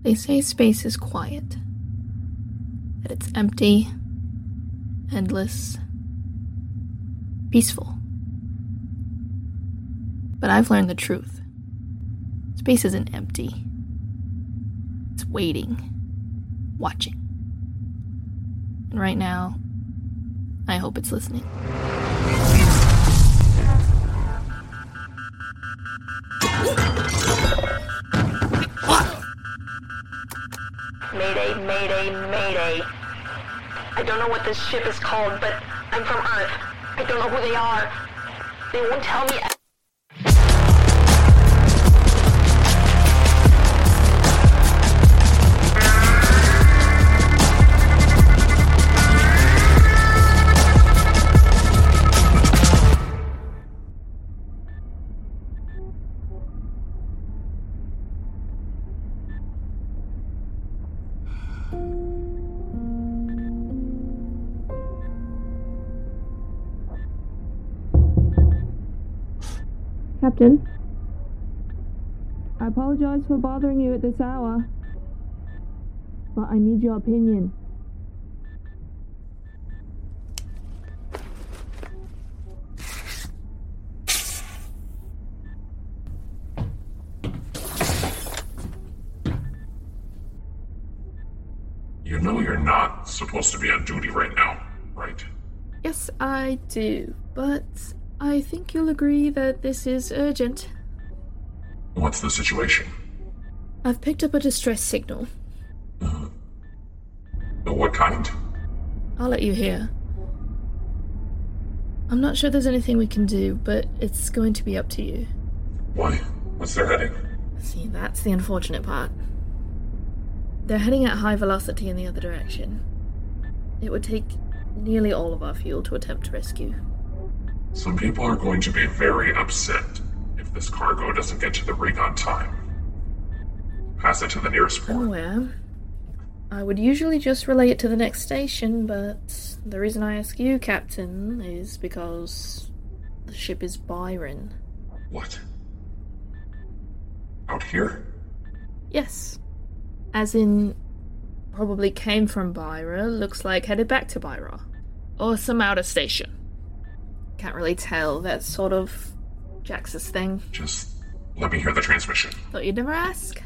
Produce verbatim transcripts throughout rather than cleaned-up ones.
They say space is quiet. That it's empty, endless, peaceful. But I've learned the truth. Space isn't empty. It's waiting, watching. And right now, I hope it's listening. Mayday, mayday, mayday. I don't know what this ship is called, but I'm from Earth. I don't know who they are. They won't tell me. Captain, I apologize for bothering you at this hour, but I need your opinion. You know you're not supposed to be on duty right now, right? Yes, I do, but I think you'll agree that this is urgent. What's the situation? I've picked up a distress signal. Uh, what kind? I'll let you hear. I'm not sure there's anything we can do, but it's going to be up to you. Why? What's their heading? See, that's the unfortunate part. They're heading at high velocity in the other direction. It would take nearly all of our fuel to attempt to rescue. Some people are going to be very upset if this cargo doesn't get to the rig on time. Pass it to the nearest port. I'm aware. I would usually just relay it to the next station, but the reason I ask you, Captain, is because the ship is Byron. What? Out here? Yes. As in, probably came from Byra, looks like headed back to Byra. Or some outer station. Can't really tell, that's sort of Jax's thing. Just let me hear the transmission. Thought you'd never ask.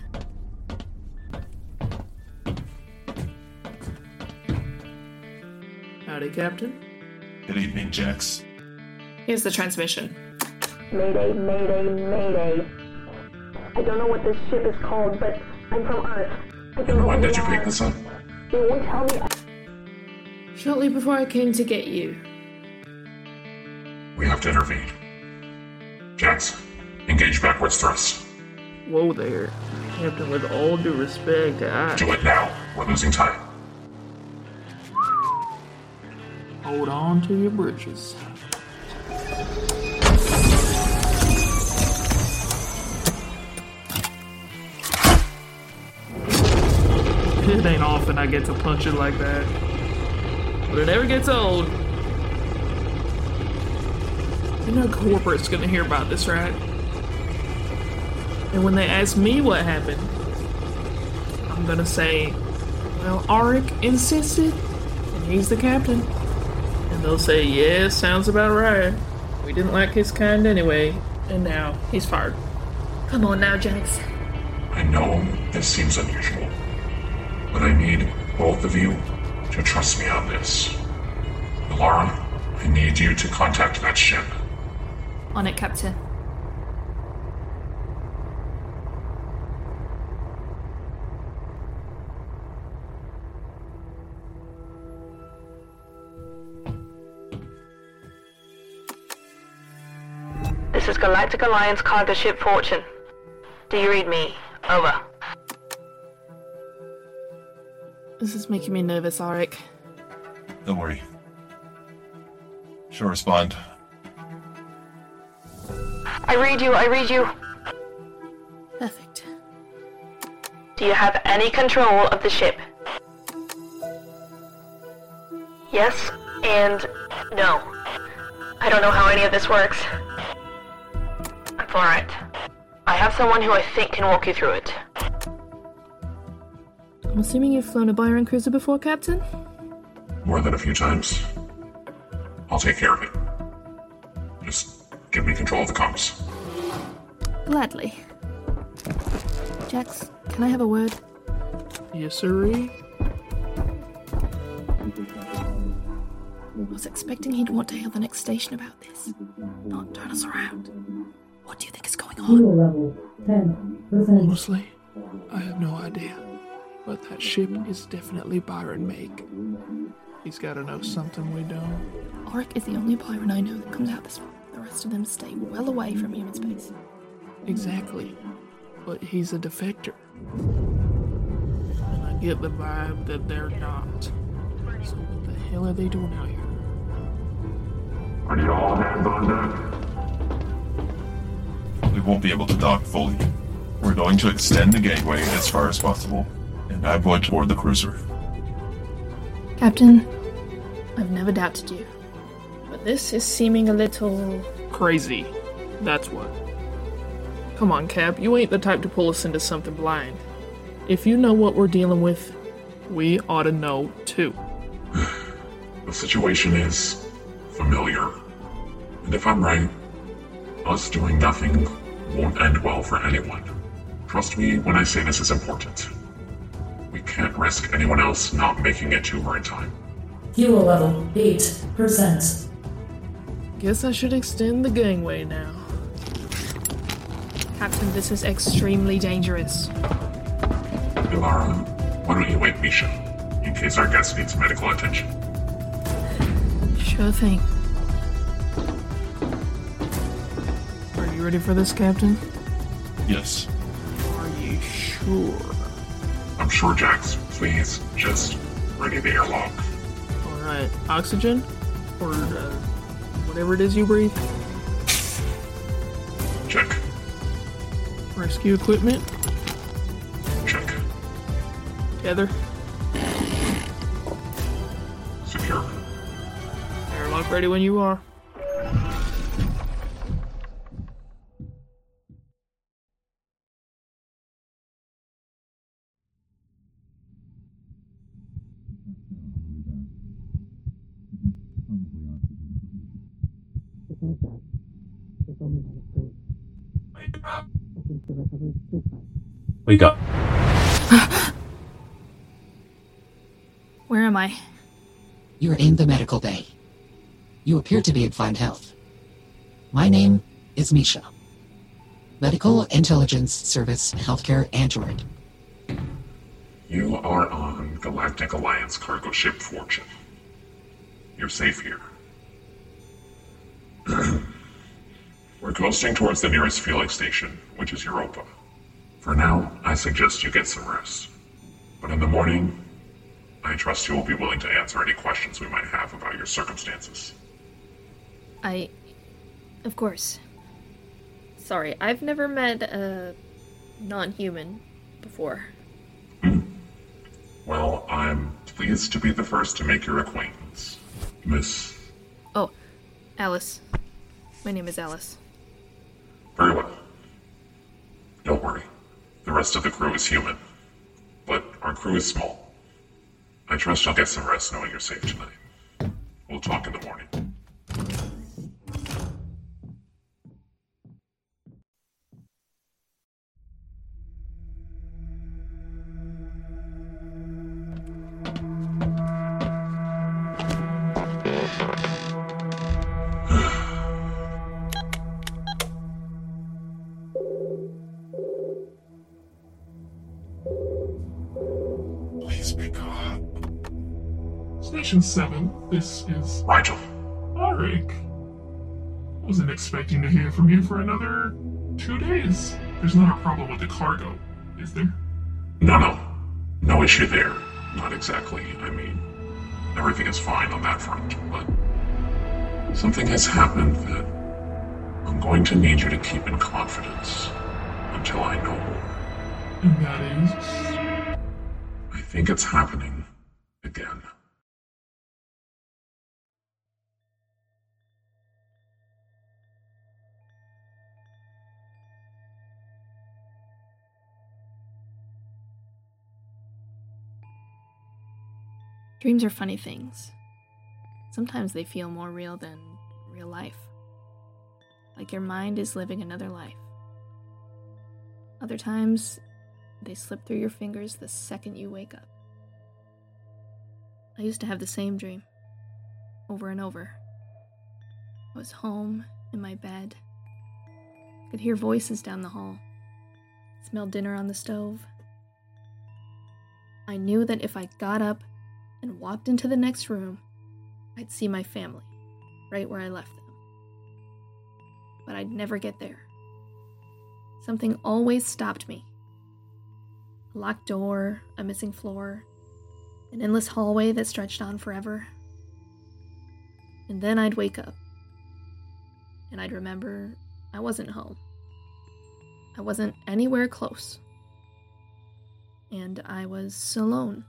Howdy, Captain. Good evening, Jax. Here's the transmission. Mayday, mayday, mayday. I don't know what this ship is called, but I'm from Earth. I don't And know when who did they you pick are. this up? They won't tell me. Shortly before I came to get you. We have to intervene. Jax, engage backwards thrust. Whoa there. Captain, with all due respect, I... Do it now. We're losing time. Hold on to your britches. It ain't often I get to punch it like that. But it never gets old. You know corporate's gonna hear about this, right? And when they ask me what happened, I'm gonna say, well, Auric insisted, and he's the captain. And they'll say, yeah, sounds about right. We didn't like his kind anyway, and now he's fired. Come on now, Jax. I know this seems unusual, but I need both of you to trust me on this. Alara, I need you to contact that ship. On it, Captain. This is Galactic Alliance cargo ship Fortune. Do you read me? Over. This is making me nervous, Auric. Don't worry. She'll respond. I read you, I read you. Perfect. Do you have any control of the ship? Yes and no. I don't know how any of this works. That's alright. I have someone who I think can walk you through it. I'm assuming you've flown a Byron cruiser before, Captain? More than a few times. I'll take care of it. Just give me control of the comms. Gladly. Jax, can I have a word? Yes, sirree. I was expecting he'd want to hear the next station about this. Not turn us around. What do you think is going on? Fuel level ten percent. Honestly, I have no idea. But that ship is definitely Byron make. He's gotta know something we don't. Auric is the only Byron I know that comes out this way. The rest of them stay well away from human space. Exactly. But he's a defector. And I get the vibe that they're not. So what the hell are they doing out here? Are you all hands on deck? We won't be able to dock fully. We're going to extend the gateway as far as possible, and I'm going toward the cruiser. Captain, I've never doubted you. But this is seeming a little... Crazy. That's what. Come on, Cap. You ain't the type to pull us into something blind. If you know what we're dealing with, we ought to know too. The situation is familiar. And if I'm right, us doing nothing won't end well for anyone. Trust me when I say this is important. We can't risk anyone else not making it to her in time. Fuel level eight percent. Guess I should extend the gangway now. Captain, this is extremely dangerous. Ilara, why don't you wake Misha, in case our guest needs medical attention? Sure thing. Are you ready for this, Captain? Yes. Are you sure? I'm sure, Jax. Please, just ready the airlock. Alright, oxygen? Or, uh, whatever it is you breathe? Check. Rescue equipment? Check. Tether? Secure. Airlock ready when you are. Wake up. Where am I? You're in the medical bay. You appear to be in fine health. My name is Misha. Medical Intelligence Service Healthcare Android. You are on Galactic Alliance cargo ship Fortune. You're safe here. We're coasting towards the nearest fueling station, which is Europa. For now, I suggest you get some rest. But in the morning, I trust you will be willing to answer any questions we might have about your circumstances. I... Of course. Sorry, I've never met a non-human before. Hmm. Well, I'm pleased to be the first to make your acquaintance, Miss... Oh, Alice. My name is Alice. Very well. Don't worry. The rest of the crew is human. But our crew is small. I trust you'll get some rest knowing you're safe tonight. We'll talk in the morning. Please pick up. Station seven, this is Rigel. Auric. Wasn't expecting to hear from you for another two days. There's not a problem with the cargo, is there? No, no. No issue there. Not exactly. I mean, everything is fine on that front, but something has happened that I'm going to need you to keep in confidence until I know more. And that is... I think it's happening again. Dreams are funny things. Sometimes they feel more real than real life. Like your mind is living another life. Other times, they slip through your fingers the second you wake up. I used to have the same dream, over and over. I was home, in my bed. I could hear voices down the hall. Smelled dinner on the stove. I knew that if I got up and walked into the next room, I'd see my family, right where I left them. But I'd never get there. Something always stopped me. A locked door, a missing floor, an endless hallway that stretched on forever. And then I'd wake up, and I'd remember I wasn't home. I wasn't anywhere close. And I was alone.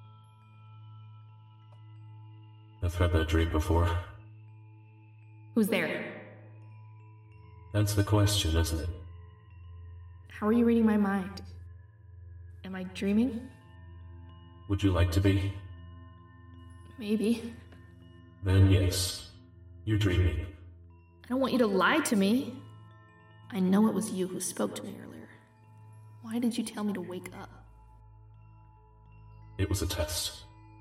I've had that dream before. Who's there? That's the question, isn't it? How are you reading my mind? Am I dreaming? Would you like to be? Maybe. Then yes, you're dreaming. I don't want you to lie to me. I know it was you who spoke to me earlier. Why did you tell me to wake up? It was a test.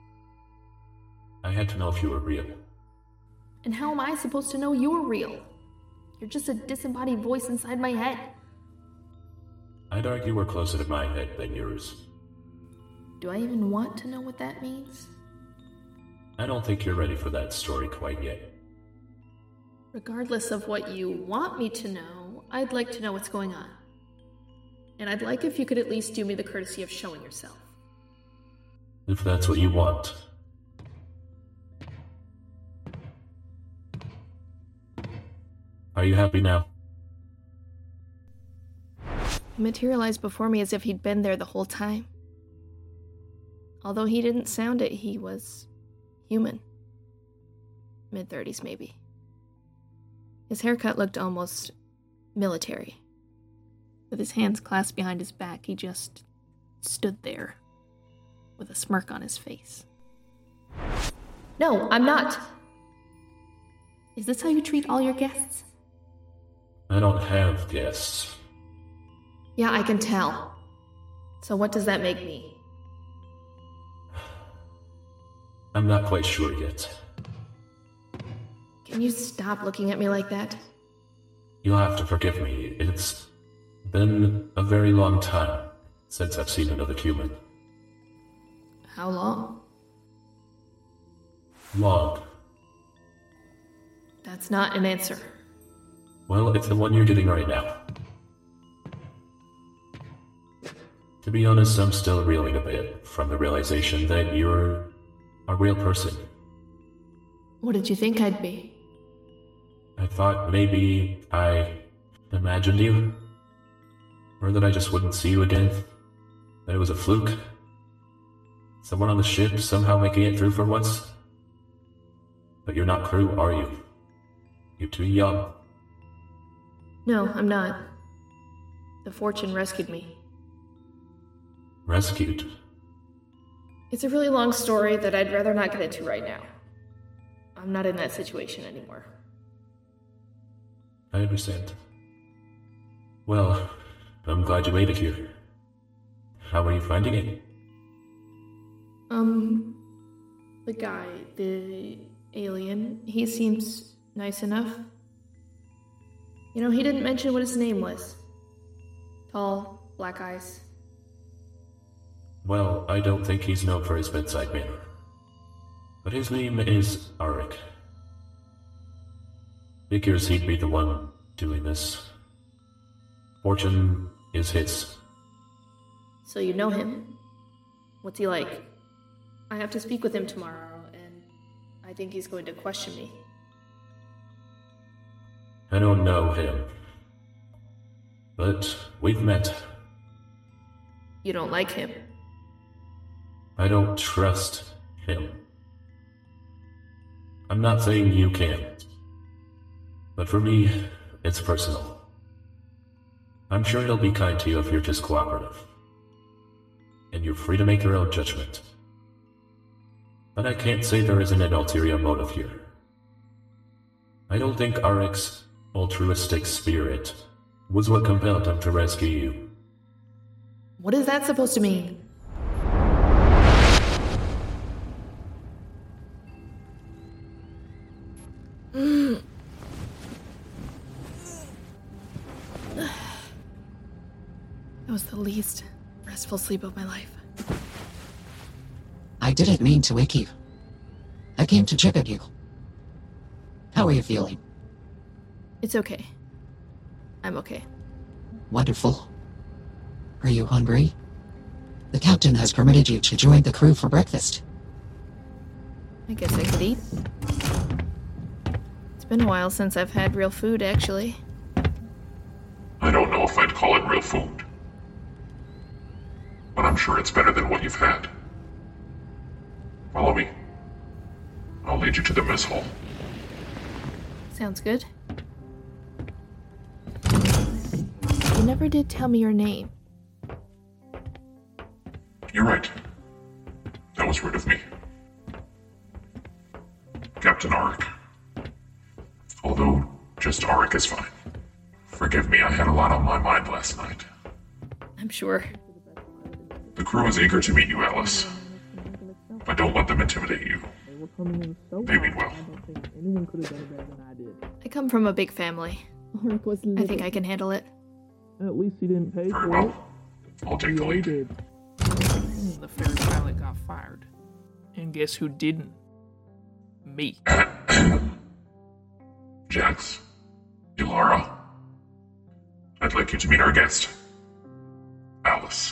I had to know if you were real. And how am I supposed to know you're real? You're just a disembodied voice inside my head. I'd argue we're closer to my head than yours. Do I even want to know what that means? I don't think you're ready for that story quite yet. Regardless of what you want me to know, I'd like to know what's going on. And I'd like if you could at least do me the courtesy of showing yourself. If that's what you want. Are you happy now? He materialized before me as if he'd been there the whole time. Although he didn't sound it, he was human. mid-thirties, maybe. His haircut looked almost military. With his hands clasped behind his back, he just stood there, with a smirk on his face. No, I'm not! Is this how you treat all your guests? I don't have guests. Yeah, I can tell. So what does that make me? I'm not quite sure yet. Can you stop looking at me like that? You'll have to forgive me. It's been a very long time since I've seen another human. How long? Long. That's not an answer. Well, it's the one you're getting right now. To be honest, I'm still reeling a bit from the realization that you're a real person. What did you think I'd be? I thought maybe I imagined you. Or that I just wouldn't see you again. That it was a fluke. Someone on the ship somehow making it through for once. But you're not crew, are you? You're too young. No, I'm not. The Fortune rescued me. Rescued? It's a really long story that I'd rather not get into right now. I'm not in that situation anymore. I understand. Well, I'm glad you made it here. How are you finding it? Um, the guy, the alien, he seems nice enough. You know, he didn't mention what his name was. Tall, black eyes. Well, I don't think he's known for his bedside manner. But his name is Arik. Figures he'd be the one doing this. Fortune is his. So you know him? What's he like? I have to speak with him tomorrow, and I think he's going to question me. I don't know him. But we've met. You don't like him? I don't trust him. I'm not saying you can't. But for me, it's personal. I'm sure he'll be kind to you if you're just cooperative. And you're free to make your own judgment. but I can't say there isn't an ulterior motive here. I don't think Arik's altruistic spirit was what compelled him to rescue you. What is that supposed to mean? Mm. That was the least restful sleep of my life. I didn't mean to wake you. I came to check on you. How are you feeling? It's okay. I'm okay. Wonderful. Are you hungry? The captain has permitted you to join the crew for breakfast. I guess I could eat. It's been a while since I've had real food, actually. I don't know if I'd call it real food. But I'm sure it's better than what you've had. Follow me. I'll lead you to the mess hall. Sounds good. You never did tell me your name. You're right. That was rude of me. Captain Arik. Although, just Arik is fine. Forgive me, I had a lot on my mind last night. I'm sure. The crew is eager to meet you, Alice. But don't let them intimidate you. They mean well. I come from a big family. I think I can handle it. At least he didn't pay Very for well. it. I'll take the lead. The fairy pilot got fired. And guess who didn't? Me. Jax, Ilara, I'd like you to meet our guest, Alice.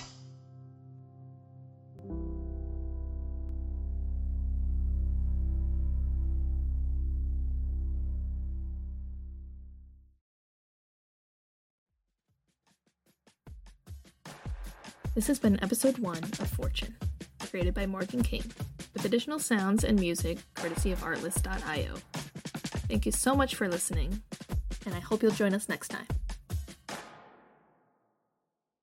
This has been episode one of Fortune, created by Morgan King, with additional sounds and music courtesy of artlist dot io. Thank you so much for listening, and I hope you'll join us next time.